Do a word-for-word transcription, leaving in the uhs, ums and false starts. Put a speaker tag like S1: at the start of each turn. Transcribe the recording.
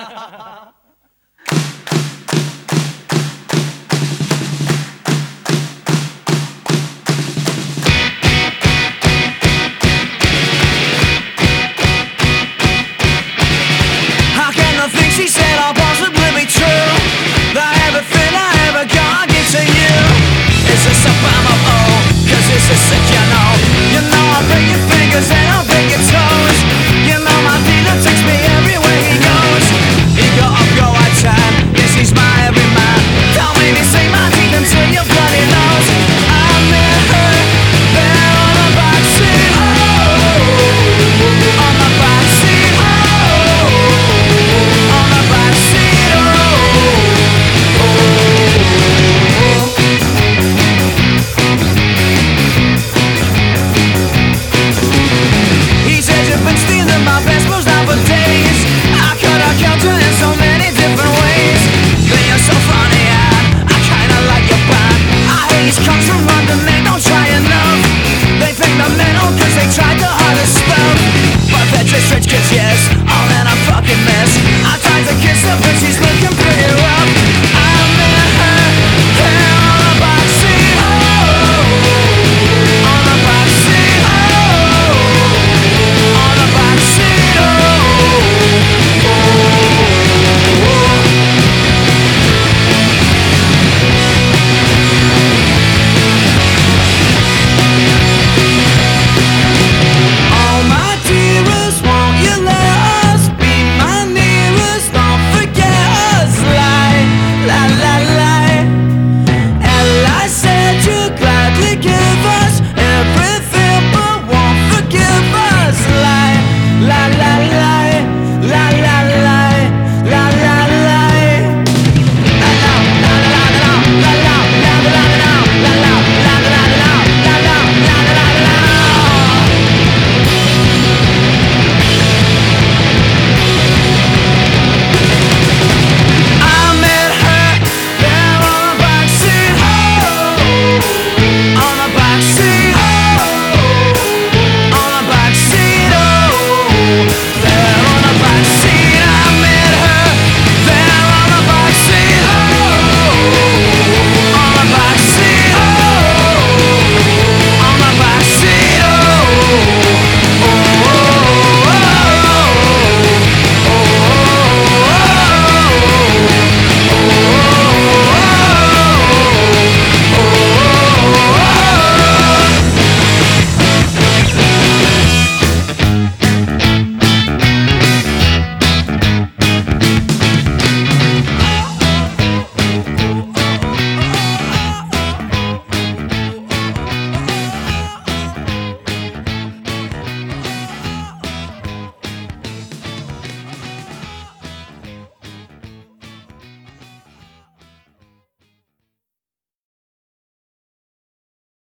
S1: How can the things she said all possibly be true? That everything I ever got I give to you. Is this a bomb of oh? Cause this is sick, you know. You know I break your fingers and I